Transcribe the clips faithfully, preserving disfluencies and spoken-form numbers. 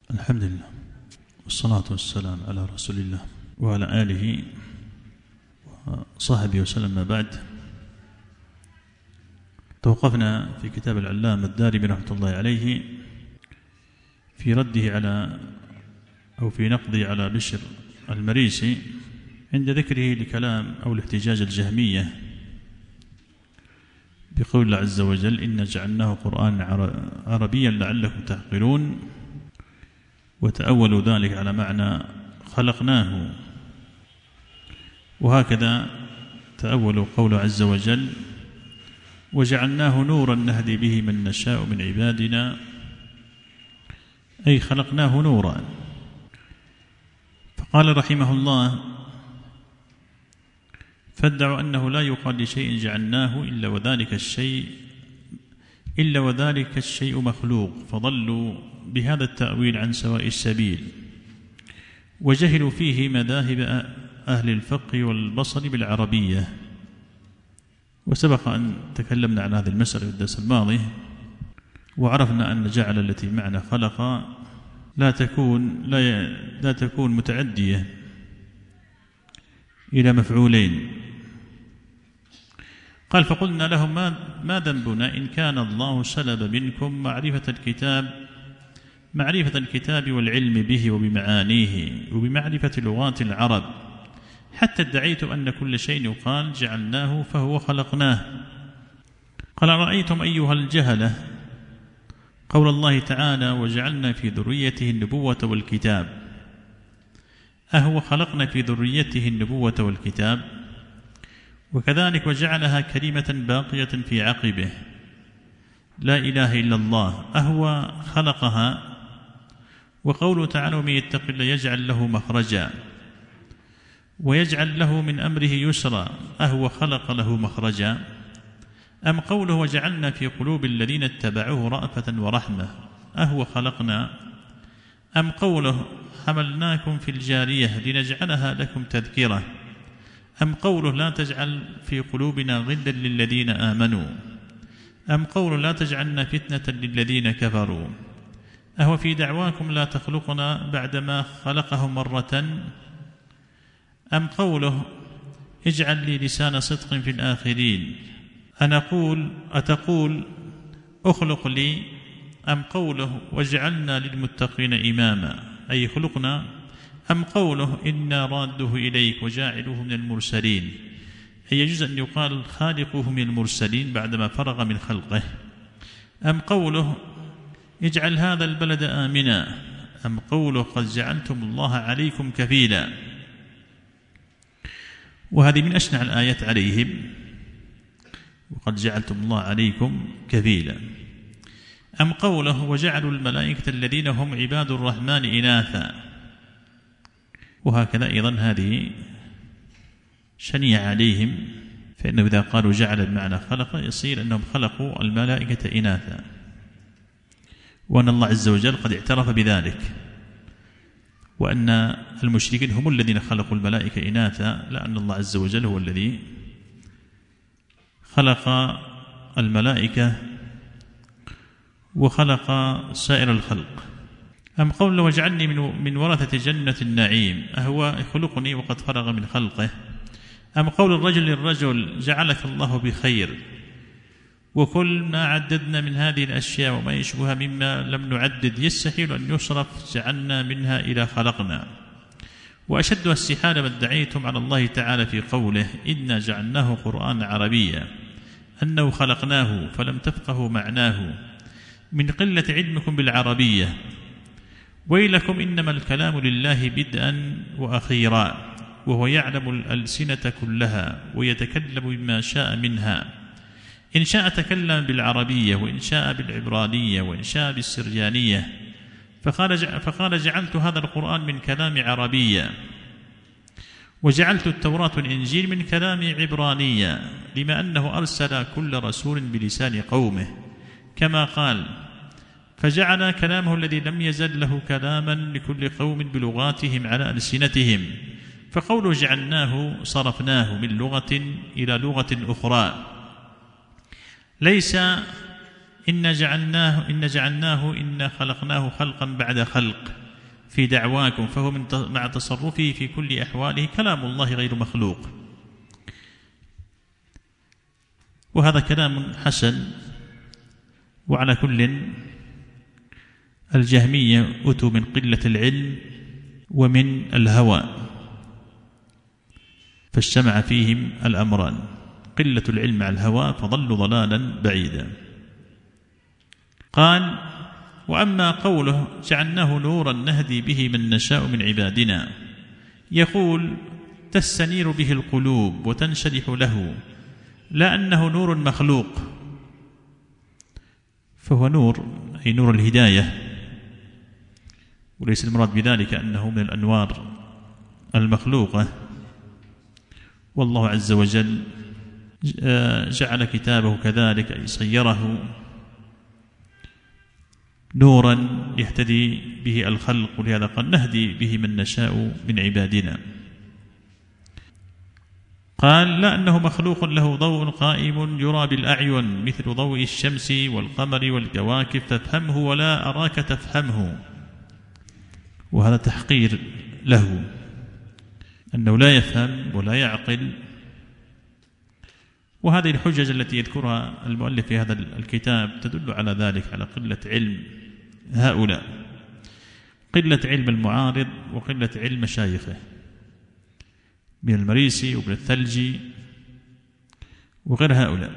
الحمد لله والصلاة والسلام على رسول الله وعلى آله وصحبه وسلم. ما بعد، توقفنا في كتاب العلامة الدارمي رحمة الله عليه في رده على أو في نقضه على بشر المريسي عند ذكره لكلام أو الاحتجاج الجهمية بقول الله عز وجل: إنا جعلناه قرآنا عربيا لعلكم تعقلون، وتأولوا ذلك على معنى خلقناه. وهكذا تأولوا قوله عز وجل: وجعلناه نورا نهدي به من نشاء من عبادنا، أي خلقناه نورا. فقال رحمه الله: فادعوا أنه لا يقال لشيء جعلناه إلا وذلك الشيء إلا وذلك الشيء مخلوق، فضلوا بهذا التأويل عن سواء السبيل، وجهلوا فيه مذاهب أهل الفقه والبصر بالعربية. وسبق أن تكلمنا عن هذه المسألة في الدرس الماضي، وعرفنا أن جعل التي معنى خلق لا تكون لا, لا تكون متعدية إلى مفعولين. قال: فقلنا لهم: ما, ما ذنبنا إن كان الله سلب منكم معرفة الكتاب معرفة الكتاب والعلم به وبمعانيه وبمعرفة لغات العرب، حتى ادعيتم أن كل شيء يقال جعلناه فهو خلقناه. قال: رأيتم أيها الجهلة قول الله تعالى: وجعلنا في ذريته النبوة والكتاب، أهو خلقنا في ذريته النبوة والكتاب؟ وكذلك وجعلها كلمة باقية في عقبه، لا إله إلا الله، أهو خلقها؟ وقوله تعالى: ومن يتق الله يجعل له مخرجا ويجعل له من أمره يسرا، أهو خلق له مخرجا؟ أم قوله: وجعلنا في قلوب الذين اتبعوه رأفة ورحمة، أهو خلقنا؟ أم قوله: حملناكم في الجارية لنجعلها لكم تذكرة؟ أم قوله: لا تجعل في قلوبنا غلا للذين آمنوا؟ أم قوله: لا تجعلنا فتنة للذين كفروا؟ أهو في دعواكم لا تخلقنا بعدما خلقهم مرة؟ أم قوله: اجعل لي لسان صدق في الآخرين؟ أنقول أتقول أخلق لي؟ أم قوله: واجعلنا للمتقين إماما، أي خلقنا؟ أم قوله: إنا راده إليك وجاعلوه من المرسلين، أي يجوز أن يقال خالقه من المرسلين بعدما فرغ من خلقه؟ أم قوله: اجعل هذا البلد آمنا؟ أم قوله: قد جعلتم الله عليكم كفيلا؟ وهذه من أشنع الآيات عليهم، وقد جعلتم الله عليكم كفيلا. أم قوله: وجعلوا الملائكة الذين هم عباد الرحمن إناثا؟ وهكذا أيضا هذه شنيعة عليهم، فإنه إذا قالوا جعل بمعنى خلق يصير أنهم خلقوا الملائكة إناثا، وأن الله عز وجل قد اعترف بذلك، وأن المشركين هم الذين خلقوا الملائكة إناثا، لأن الله عز وجل هو الذي خلق الملائكة وخلق سائر الخلق. أم قول: وجعلني من ورثة جنة النعيم، أهو يخلقني وقد فرغ من خلقه؟ أم قول الرجل للرجل: جعلك الله بخير؟ وكل ما عددنا من هذه الأشياء وما يشبهها مما لم نعدد يستحيل أن يصرف جعلنا منها إلى خلقنا. وأشدها استحالة ما ادعيتم على الله تعالى في قوله: إنا جعلناه قرآنا عربيا، أنه خلقناه فلم تفقهوا معناه من قلة علمكم بالعربية. ويلكم، إنما الكلام لله بدءا وأخيرا، وهو يعلم الألسنة كلها ويتكلم بما شاء منها، إن شاء تكلم بالعربية، وإن شاء بالعبرانية، وإن شاء بالسريانية. فقال, فقال: جعلت هذا القرآن من كلام عربية، وجعلت التوراة والإنجيل من كلام عبرانية، لما أنه أرسل كل رسول بلسان قومه، كما قال: فجعل كلامه الذي لم يزل له كلاما لكل قوم بلغاتهم على ألسنتهم. فقوله جعلناه صرفناه من لغة إلى لغة أخرى، ليس إن جعلناه إن جعلناه إن خلقناه خلقا بعد خلق في دعواكم فهو من مع تصرفه في كل أحواله كلام الله غير مخلوق. وهذا كلام حسن. وعلى كل الجهمية أتوا من قلة العلم ومن الهوى، فاجتمع فيهم الأمران، قلة العلم مع الهوى فضلوا ضلالا بعيدا. قال: وأما قوله جعلناه نورا نهدي به من نشاء من عبادنا، يقول تستنير به القلوب وتنشرح له، لا أنه نور مخلوق، فهو نور أي نور الهداية، وليس المراد بذلك أنه من الأنوار المخلوقة. والله عز وجل جعل كتابه كذلك، أي صيره نورا يهتدي به الخلق، ولهذا قال نهدي به من نشاء من عبادنا. قال: لا أنه مخلوق له ضوء قائم يرى بالأعين مثل ضوء الشمس والقمر والكواكب فافهمه ولا أراك تفهمه. وهذا تحقير له، أنه لا يفهم ولا يعقل. وهذه الحجج التي يذكرها المؤلف في هذا الكتاب تدل على ذلك، على قلة علم هؤلاء، قلة علم المعارض وقلة علم مشايخه من المريسي وابن الثلجي وغير هؤلاء.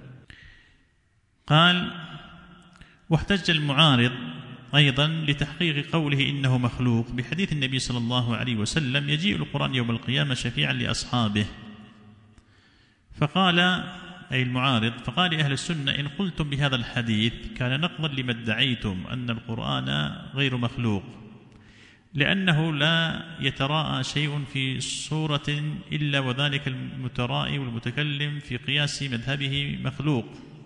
قال: واحتج المعارض أيضا لتحقيق قوله إنه مخلوق بحديث النبي صلى الله عليه وسلم: يجيء القرآن يوم القيامة شفيعا لأصحابه. فقال أي المعارض فقال أهل السنة: إن قلتم بهذا الحديث كان نقضا لما ادعيتم أن القرآن غير مخلوق، لأنه لا يتراءى شيء في صورة إلا وذلك المترائي والمتكلم في قياس مذهبه مخلوق.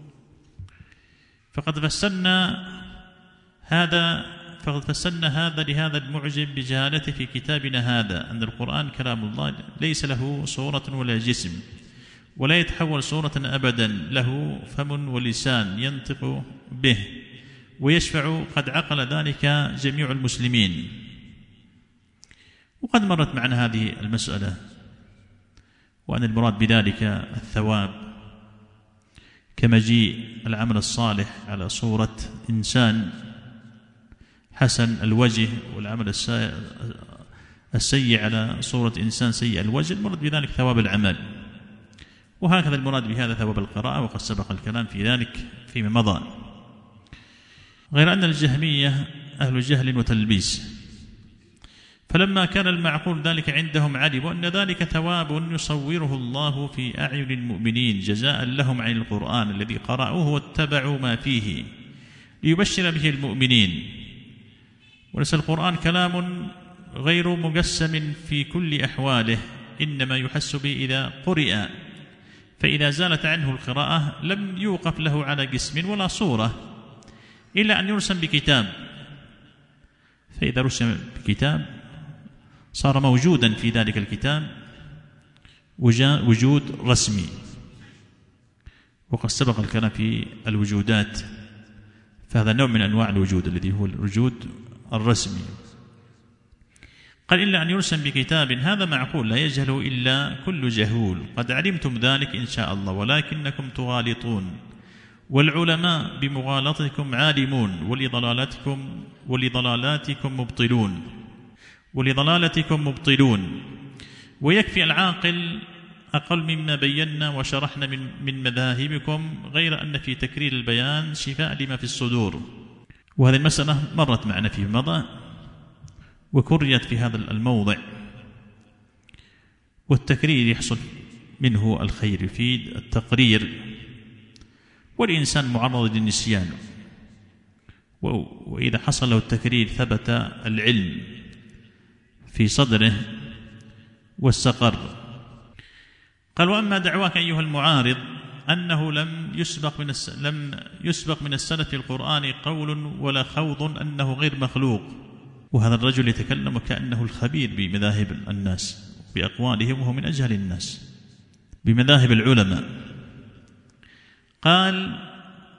فقد فسرنا هذا فقد فسرنا هذا لهذا المعجب بجهالته في كتابنا هذا أن القرآن كلام الله ليس له صورة ولا جسم، ولا يتحول صورة أبدا، له فم ولسان ينطق به ويشفع، قد عقل ذلك جميع المسلمين. وقد مرت معنا هذه المسألة، وأن المراد بذلك الثواب كمجيء العمل الصالح على صورة إنسان حسن الوجه، والعمل السيء على صورة إنسان سيء الوجه، المراد بذلك ثواب العمل. وهكذا المراد بهذا ثواب القراءة، وقد سبق الكلام في ذلك فيما مضى. غير أن الجهمية أهل جهل وتلبيس، فلما كان المعقول ذلك عندهم علموا أن ذلك ثواب يصوره الله في أعين المؤمنين جزاء لهم عن القرآن الذي قرأوه واتبعوا ما فيه ليبشر به المؤمنين. وليس القرآن كلام غير مقسم في كل أحواله، إنما يحس به إذا قرئ، فإذا زالت عنه القراءة لم يوقف له على جسم ولا صورة إلا أن يرسم بكتاب، فإذا رسم بكتاب صار موجودا في ذلك الكتاب وجود رسمي. وقد سبق الكلام في الوجودات، فهذا نوع من أنواع الوجود الذي هو الوجود الرسمي. قال: إلا أن يرسم بكتاب، هذا معقول لا يجهله إلا كل جهول، قد علمتم ذلك إن شاء الله ولكنكم تغالطون، والعلماء بمغالطتكم عالمون، ولضلالتكم ولضلالاتكم مبطلون ولضلالتكم مبطلون. ويكفي العاقل أقل مما بينا وشرحنا من من مذاهبكم، غير أن في تكرير البيان شفاء لما في الصدور. وهذه المسألة مرت معنا في مضى وكريت في هذا الموضع، والتكرير يحصل منه الخير، يفيد التقرير، والإنسان معرض للنسيان، وإذا حصل له التكرير ثبت العلم في صدره واستقر. قال: وأما دعواك أيها المعارض أنه لم يسبق من الس... لم يسبق من السلف في القرآن قول ولا خوض أنه غير مخلوق. وهذا الرجل يتكلم كأنه الخبير بمذاهب الناس بأقوالهم، وهو من أجهل الناس بمذاهب العلماء. قال: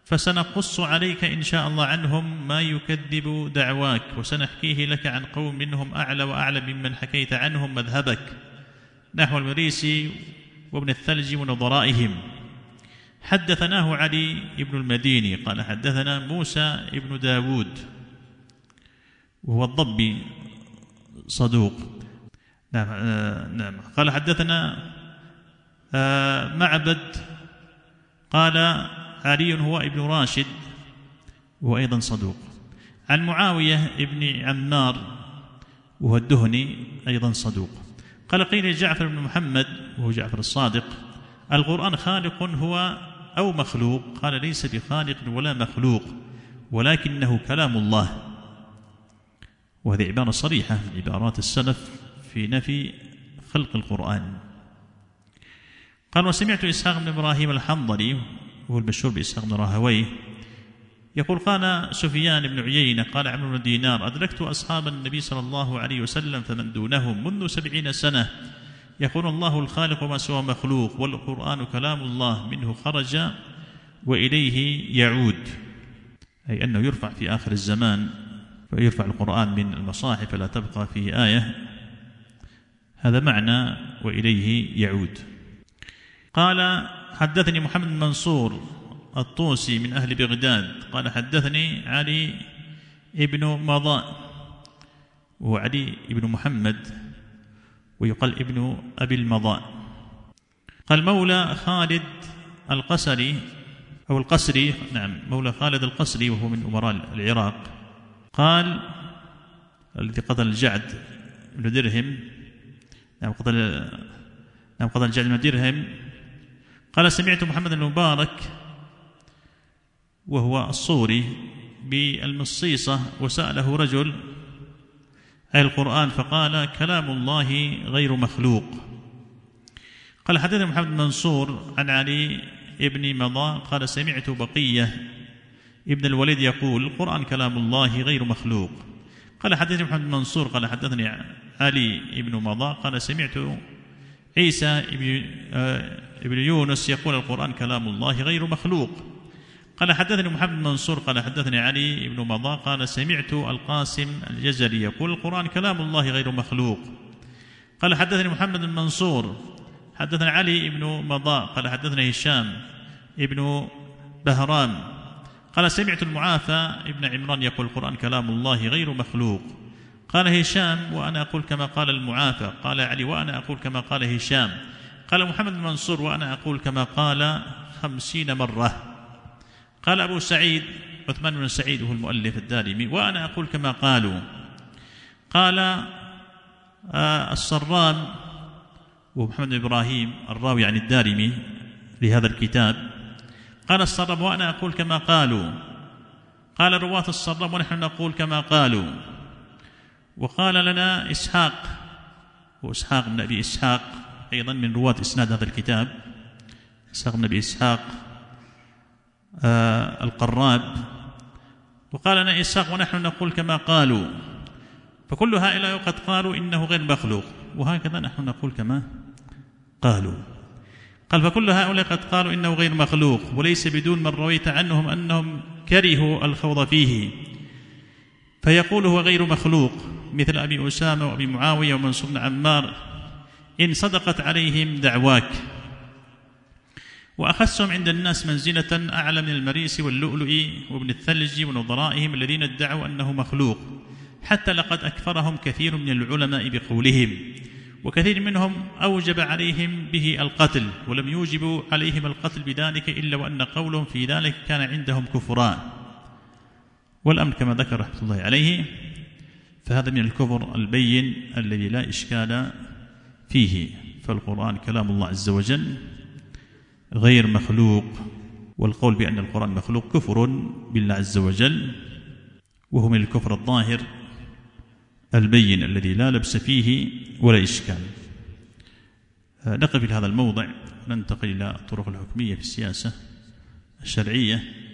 فسنقص عليك إن شاء الله عنهم ما يكذب دعواك، وسنحكيه لك عن قوم منهم أعلى وأعلى ممن حكيت عنهم مذهبك، نحو المريسي وابن الثلج ونظرائهم. حدثناه علي بن المديني قال حدثنا موسى بن داود وهو الضبي صدوق. نعم آه نعم قال حدثنا آه معبد قال علي هو ابن راشد وهو أيضا صدوق. عن معاوية ابن عمار وهو الدهني أيضا صدوق. قال قيل جعفر بن محمد وهو جعفر الصادق القرآن خالق هو أو مخلوق؟ قال ليس بخالق ولا مخلوق ولكنه كلام الله. وهذه عبارة صريحة من عبارات السلف في نفي خلق القرآن. قال وسمعت إسحاق بن إبراهيم الحنظلي وهو المشهور بإسحاق بن راهويه يقول قال سفيان بن عيينة قال عمرو بن دينار أدركت أصحاب النبي صلى الله عليه وسلم فمن دونهم منذ سبعين سنة يقول الله الخالق وما سوى مخلوق والقرآن كلام الله منه خرج وإليه يعود، أي أنه يرفع في آخر الزمان فيرفع القرآن من المصاحف فلا تبقى فيه آية، هذا معنى وإليه يعود. قال حدثني محمد بن منصور الطوسي من أهل بغداد قال حدثني علي ابن مضاء وهو علي ابن محمد ويقال ابن أبي المضاء قال مولى خالد القسري أو القسري نعم مولى خالد القسري وهو من أمراء العراق قال الذي قتل الجعد بن درهم نعم قتل نعم قتل الجعد بن درهم قال سمعت محمد المبارك وهو الصوري بالمصيصة وسأله رجل أي القرآن فقال كلام الله غير مخلوق. قال حدثنا محمد بن منصور عن علي ابن مضاء قال سمعت بقية ابن الوليد يقول القرآن كلام الله غير مخلوق. قال حدثني محمد بن منصور قال حدثني علي ابن مضاء قال سمعت عيسى ابن, آه ابن يونس يقول القرآن كلام الله غير مخلوق. قال حدثني محمد بن منصور قال حدثني علي بن مضاء قال سمعت القاسم الجزري يقول القرآن كلام الله غير مخلوق. قال حدثني محمد بن منصور حدثنا علي بن مضاء قال حدثنا هشام ابن بهرام قال سمعت المعافى ابن عمران يقول القرآن كلام الله غير مخلوق. قال هشام وأنا أقول كما قال المعافى. قال علي وأنا أقول كما قال هشام. قال محمد بن منصور وأنا أقول كما قال خمسين مرة. قال أبو سعيد عثمان بن سعيد وهو المؤلف الدارمي وأنا أقول كما قالوا. قال آه الصرام ومحمد بن إبراهيم الراوي عن الدارمي لهذا الكتاب قال الصرام وأنا أقول كما قالوا. قال رواة الصرام ونحن نقول كما قالوا. وقال لنا إسحاق وإسحاق بن أبي إسحاق أيضا من رواة إسناد هذا الكتاب إسحاق بن أبي إسحاق آه القراب وقال لنا إسحاق ونحن نقول كما قالوا. فكل هؤلاء قد قالوا إنه غير مخلوق وهكذا نحن نقول كما قالوا. قال فكل هؤلاء قد قالوا إنه غير مخلوق وليس بدون من رويت عنهم أنهم كرهوا الخوض فيه فيقول هو غير مخلوق مثل أبي أسامة وأبي معاوية ومنصور بن عمار إن صدقت عليهم دعواك. وأخسهم عند الناس منزلة أعلى من المريسي واللؤلؤ وابن الثلج ونظرائهم الذين ادعوا أنه مخلوق حتى لقد أكفرهم كثير من العلماء بقولهم وكثير منهم أوجب عليهم به القتل ولم يوجبوا عليهم القتل بذلك إلا وأن قولهم في ذلك كان عندهم كفران. والأمر كما ذكر رحمة الله عليه فهذا من الكفر البين الذي لا إشكال فيه. فالقرآن كلام الله عز وجل غير مخلوق والقول بأن القرآن مخلوق كفر بالله عز وجل وهو من الكفر الظاهر البين الذي لا لبس فيه ولا إشكال. نقف في هذا الموضع وننتقل إلى الطرق الحكمية في السياسة الشرعية.